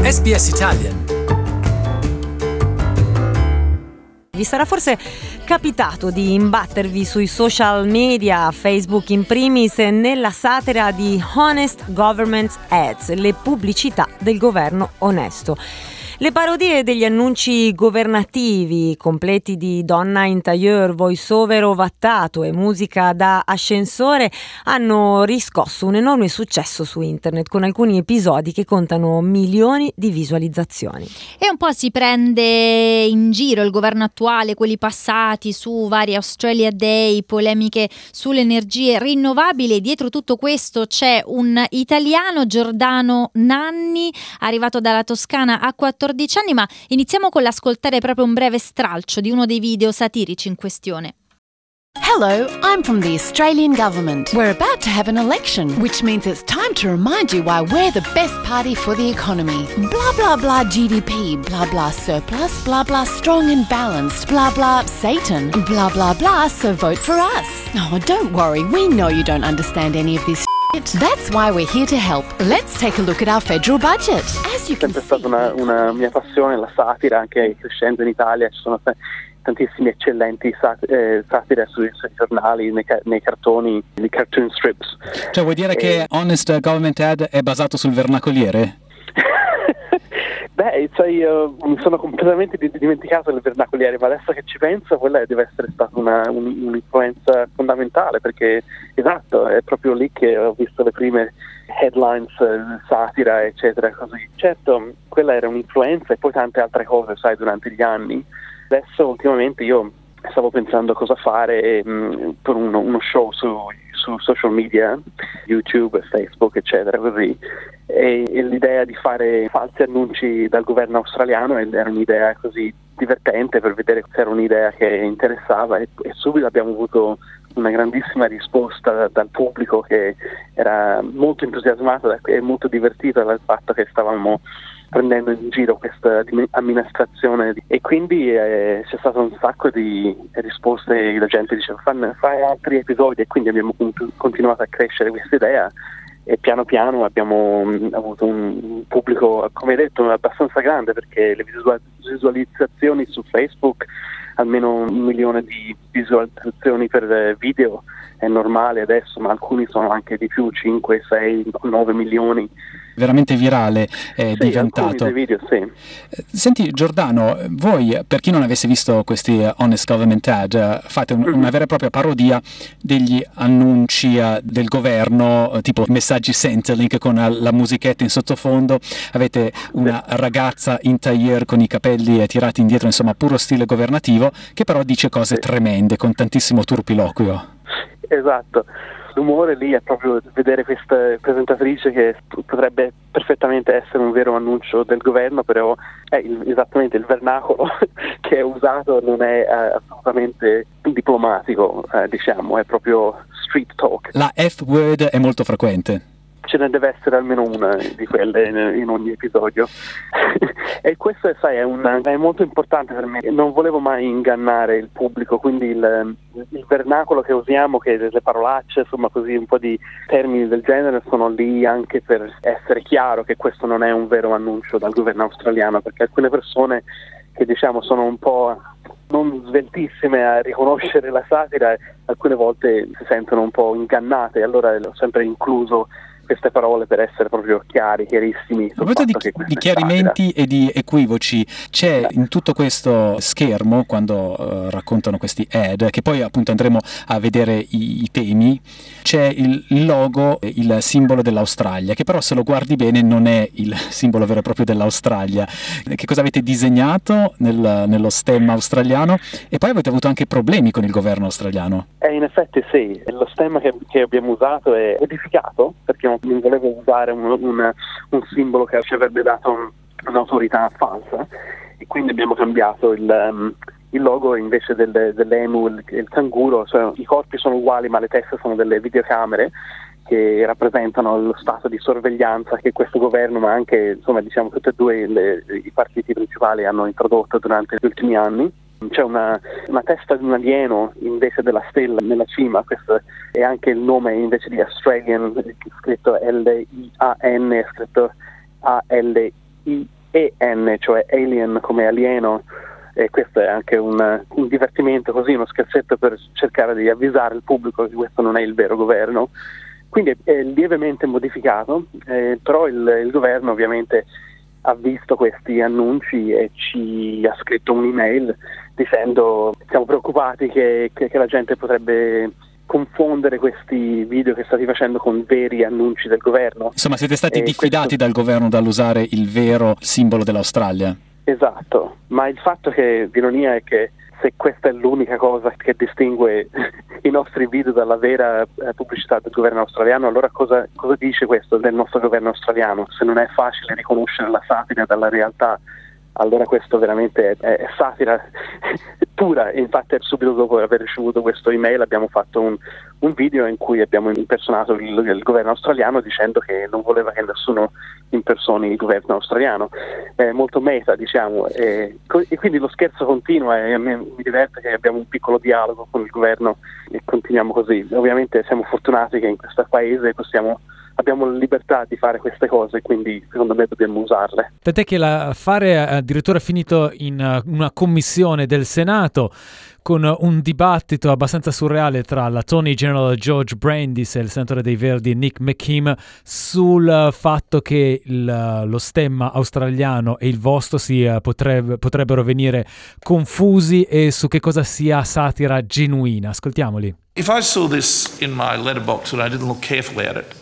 SBS Italian. Vi sarà forse capitato di imbattervi sui social media, Facebook in primis, nella satira di Honest Government Ads, le pubblicità del governo onesto. Le parodie degli annunci governativi, completi di donna in tailleur, voice-over ovattato e musica da ascensore, hanno riscosso un enorme successo su internet, con alcuni episodi che contano milioni di visualizzazioni. E un po' si prende in giro il governo attuale, quelli passati, su vari Australia Day, polemiche sulle energie rinnovabili. Dietro tutto questo c'è un italiano, Giordano Nanni, arrivato dalla Toscana a 14 anni, ma iniziamo con l'ascoltare proprio un breve stralcio di uno dei video satirici in questione. Hello, I'm from the Australian government. We're about to have an election, which means it's time to remind you why we're the best party for the economy. Blah, blah, blah GDP, blah, blah surplus, blah, blah strong and balanced, blah, blah Satan, blah, blah, blah, so vote for us. Oh, don't worry, we know you don't understand any of this shit. That's why we're here to help. Let's take a look at our federal budget. As you can see... È sempre stata una mia passione, la satira, anche crescendo in Italia ci sono tantissime eccellenti satire sui giornali, nei cartoni, nei cartoon strips. Cioè vuoi dire che Honest Government Ad è basato sul vernacoliere? Beh, mi sono completamente dimenticato del vernacoliere, ma adesso che ci penso, quella deve essere stata un'influenza fondamentale, perché esatto, è proprio lì che ho visto le prime headlines, satira, eccetera, così. Certo, quella era un'influenza e poi tante altre cose, sai, durante gli anni. Adesso ultimamente io stavo pensando cosa fare per uno show su social media, YouTube, Facebook, eccetera, così. E l'idea di fare falsi annunci dal governo australiano era un'idea così divertente, per vedere se era un'idea che interessava, e subito abbiamo avuto una grandissima risposta dal pubblico, che era molto entusiasmato e molto divertito dal fatto che stavamo prendendo in giro questa amministrazione, e quindi c'è stato un sacco di risposte. La gente diceva fai altri episodi, e quindi abbiamo continuato a crescere questa idea, e piano piano abbiamo avuto un pubblico, come hai detto, abbastanza grande, perché le visualizzazioni su Facebook, almeno 1 milione di visualizzazioni per video è normale adesso, ma alcuni sono anche di più, 5, 6, 9 milioni. Veramente virale è diventato. Dei video, sì. Senti Giordano, voi, per chi non avesse visto questi Honest Government Ad, fate una vera e propria parodia degli annunci del governo, tipo messaggi Centrelink con la musichetta in sottofondo, avete una ragazza in tailleur con i capelli tirati indietro, insomma puro stile governativo, che però dice cose tremende con tantissimo turpiloquio. Esatto. L'umore lì è proprio vedere questa presentatrice che potrebbe perfettamente essere un vero annuncio del governo, però è esattamente il vernacolo che è usato non è assolutamente diplomatico, diciamo, è proprio street talk. La F-word è molto frequente. Ce ne deve essere almeno una di quelle in ogni episodio. E questo è molto importante per me. Non volevo mai ingannare il pubblico, quindi il vernacolo che usiamo, che le parolacce, insomma così, un po' di termini del genere, sono lì anche per essere chiaro che questo non è un vero annuncio dal governo australiano, perché alcune persone che diciamo sono un po' non sveltissime a riconoscere la satira, alcune volte si sentono un po' ingannate, allora ho sempre incluso queste parole per essere proprio chiarissimi. A proposito di chiarimenti e di equivoci, c'è in tutto questo schermo, quando raccontano questi ad, che poi appunto andremo a vedere i temi, c'è il logo, il simbolo dell'Australia, che però se lo guardi bene non è il simbolo vero e proprio dell'Australia. Che cosa avete disegnato nello stemma australiano? E poi avete avuto anche problemi con il governo australiano. In effetti sì, lo stemma che abbiamo usato è modificato, perché non volevo usare un simbolo che ci avrebbe dato un'autorità falsa, e quindi abbiamo cambiato il logo. Invece dell'emu, il canguro, cioè, i corpi sono uguali ma le teste sono delle videocamere che rappresentano lo stato di sorveglianza che questo governo, ma anche insomma diciamo tutti e due i partiti principali hanno introdotto durante gli ultimi anni. C'è una testa di un alieno invece della stella nella cima, questo è anche il nome, invece di Australian scritto L-I-A-N, scritto A-L-I EN, cioè alien come alieno, e questo è anche un divertimento così, uno scherzetto per cercare di avvisare il pubblico che questo non è il vero governo. Quindi è lievemente modificato, però il governo ovviamente ha visto questi annunci e ci ha scritto un'email dicendo: siamo preoccupati che la gente potrebbe confondere questi video che state facendo con veri annunci del governo. Insomma, siete stati diffidati dal governo dall'usare il vero simbolo dell'Australia. Esatto, ma il fatto che l'ironia è che se questa è l'unica cosa che distingue i nostri video dalla vera pubblicità del governo australiano, allora cosa dice questo del nostro governo australiano? Se non è facile riconoscere la satira dalla realtà, allora questo veramente è satira pura. E infatti subito dopo aver ricevuto questo email abbiamo fatto un video in cui abbiamo impersonato il governo australiano dicendo che non voleva che nessuno impersoni il governo australiano. Molto meta, diciamo, e quindi lo scherzo continua e a me mi diverte che abbiamo un piccolo dialogo con il governo e continuiamo così. Ovviamente siamo fortunati che in questo paese abbiamo la libertà di fare queste cose, quindi secondo me dobbiamo usarle. Tant'è che l'affare è addirittura finito in una commissione del Senato con un dibattito abbastanza surreale tra l'Attorney General George Brandis e il senatore dei Verdi Nick McKim sul fatto che lo stemma australiano e il vostro potrebbero venire confusi e su che cosa sia satira genuina. Ascoltiamoli. If I saw this in my letterbox and I didn't look carefully at it,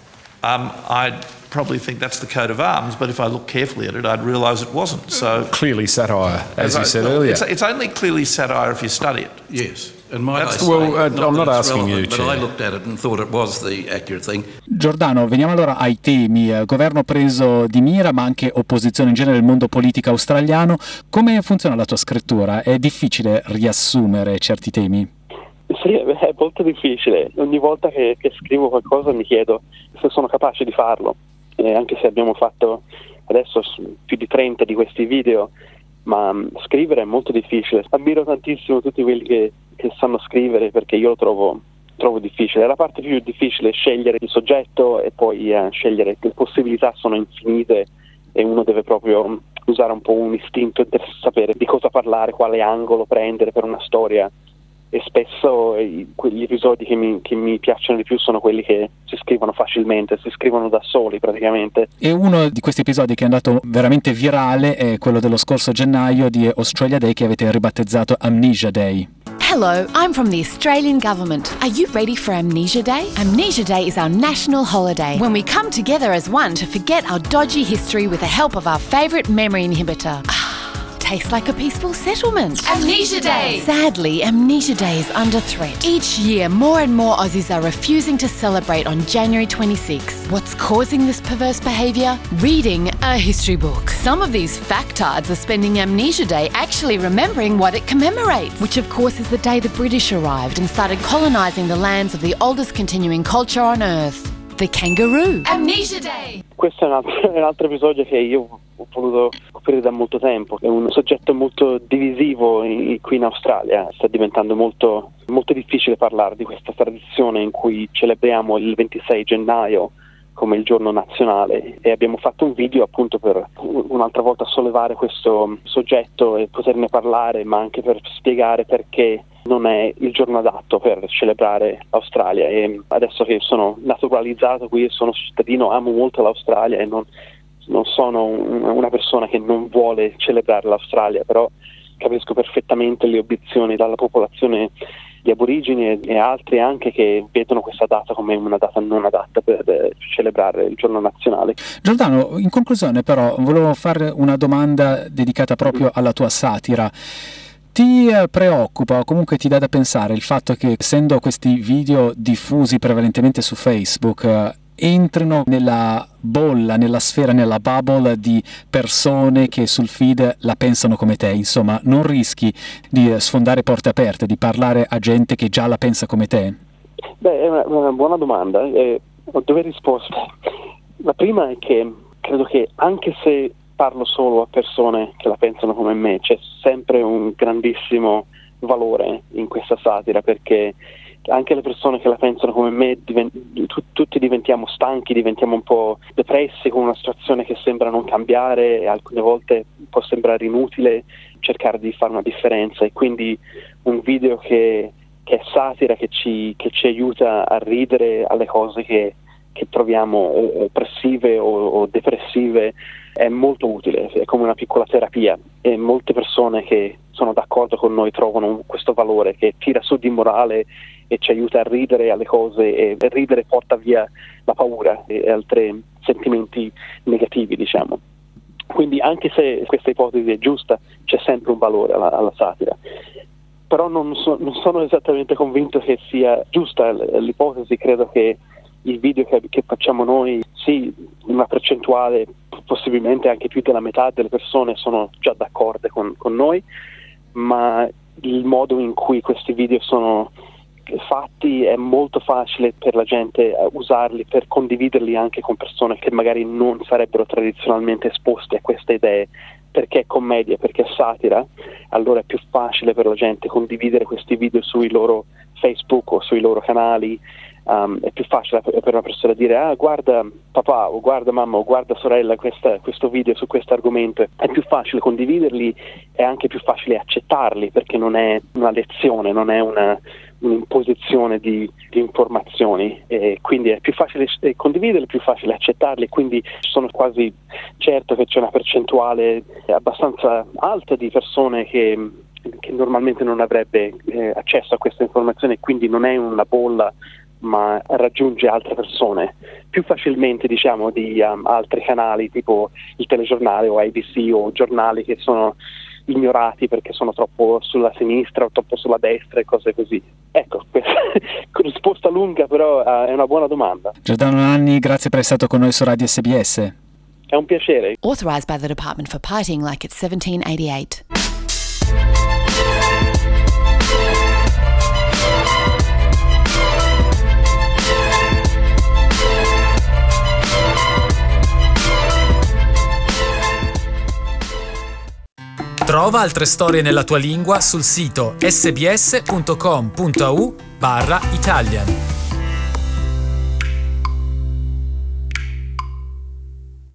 I'd probably think that's the coat of arms, but if I look carefully at it, I'd realise it wasn't. So clearly satire, as you said earlier. It's only clearly satire if you study it. Yes, and might That's I say, I'm not asking you, but Chair. I looked at it and thought it was the accurate thing. Giordano, veniamo allora ai temi. Governo preso di mira, ma anche opposizione in genere nel mondo politico australiano. Come funziona la tua scrittura? È difficile riassumere certi temi? Sì, è molto difficile. Ogni volta che scrivo qualcosa mi chiedo se sono capace di farlo, anche se abbiamo fatto adesso più di 30 di questi video, ma scrivere è molto difficile. Ammiro tantissimo tutti quelli che sanno scrivere, perché io lo trovo difficile. La parte più difficile è scegliere il soggetto e poi scegliere, le possibilità sono infinite e uno deve proprio usare un po' un istinto per sapere di cosa parlare, quale angolo prendere per una storia. E spesso quegli episodi che mi piacciono di più sono quelli che si scrivono facilmente, si scrivono da soli praticamente. E uno di questi episodi che è andato veramente virale è quello dello scorso gennaio di Australia Day, che avete ribattezzato Amnesia Day. Hello, I'm from the Australian Government. Are you ready for Amnesia Day? Amnesia Day is our national holiday when we come together as one to forget our dodgy history with the help of our favourite memory inhibitor. Tastes like a peaceful settlement. Amnesia Day! Sadly, Amnesia Day is under threat. Each year, more and more Aussies are refusing to celebrate on January 26. What's causing this perverse behaviour? Reading a history book. Some of these factards are spending Amnesia Day actually remembering what it commemorates, which of course is the day the British arrived and started colonising the lands of the oldest continuing culture on Earth. The kangaroo. Amnesia Day! Questo è un altro episodio che io ho voluto coprire da molto tempo. È un soggetto molto divisivo qui in Australia. Sta diventando molto, molto difficile parlare di questa tradizione in cui celebriamo il 26 gennaio come il giorno nazionale, e abbiamo fatto un video appunto per un'altra volta sollevare questo soggetto e poterne parlare, ma anche per spiegare perché non è il giorno adatto per celebrare l'Australia. E adesso che sono naturalizzato qui e sono cittadino, amo molto l'Australia e non sono una persona che non vuole celebrare l'Australia, però capisco perfettamente le obiezioni dalla popolazione di aborigeni e altri anche che vedono questa data come una data non adatta per celebrare il giorno nazionale. Giordano, in conclusione però volevo fare una domanda dedicata proprio alla tua satira. Ti preoccupa o comunque ti dà da pensare il fatto che, essendo questi video diffusi prevalentemente su Facebook, entrino nella bolla, nella sfera, nella bubble di persone che sul feed la pensano come te? Insomma, non rischi di sfondare porte aperte, di parlare a gente che già la pensa come te? Beh, è una buona domanda. Ho due risposte. La prima è che credo che anche se parlo solo a persone che la pensano come me, c'è sempre un grandissimo valore in questa satira, perché anche le persone che la pensano come me, tutti diventiamo stanchi, diventiamo un po' depressi con una situazione che sembra non cambiare, e alcune volte può sembrare inutile cercare di fare una differenza, e quindi un video che è satira, che ci aiuta a ridere alle cose che troviamo oppressive o depressive, è molto utile, è come una piccola terapia, e molte persone che sono d'accordo con noi trovano questo valore che tira su di morale e ci aiuta a ridere alle cose, e ridere porta via la paura e altri sentimenti negativi, diciamo. Quindi anche se questa ipotesi è giusta, c'è sempre un valore alla satira. Però non sono esattamente convinto che sia giusta l'ipotesi. Credo che i video che facciamo noi, sì, una percentuale, possibilmente anche più della metà delle persone sono già d'accordo con noi, ma il modo in cui questi video sono fatti è molto facile per la gente usarli per condividerli anche con persone che magari non sarebbero tradizionalmente esposte a queste idee, perché è commedia, perché è satira. Allora è più facile per la gente condividere questi video sui loro Facebook o sui loro canali. È più facile per una persona dire guarda papà, o guarda mamma, o guarda sorella questo video su questo argomento. È più facile condividerli, è anche più facile accettarli, perché non è una lezione, non è un'imposizione di informazioni, e quindi è più facile condividerli, più facile accettarli. Quindi sono quasi certo che c'è una percentuale abbastanza alta di persone che normalmente non avrebbe accesso a queste informazioni, quindi non è una bolla, ma raggiunge altre persone più facilmente, diciamo, di altri canali tipo il telegiornale o ABC o giornali che sono ignorati perché sono troppo sulla sinistra o troppo sulla destra e cose così. Ecco, risposta lunga, però è una buona domanda. Giordano Nanni, grazie per essere stato con noi su Radio SBS. È un piacere. Authorised by the Department for Partying Like It's 1788. Trova altre storie nella tua lingua sul sito sbs.com.au/Italian.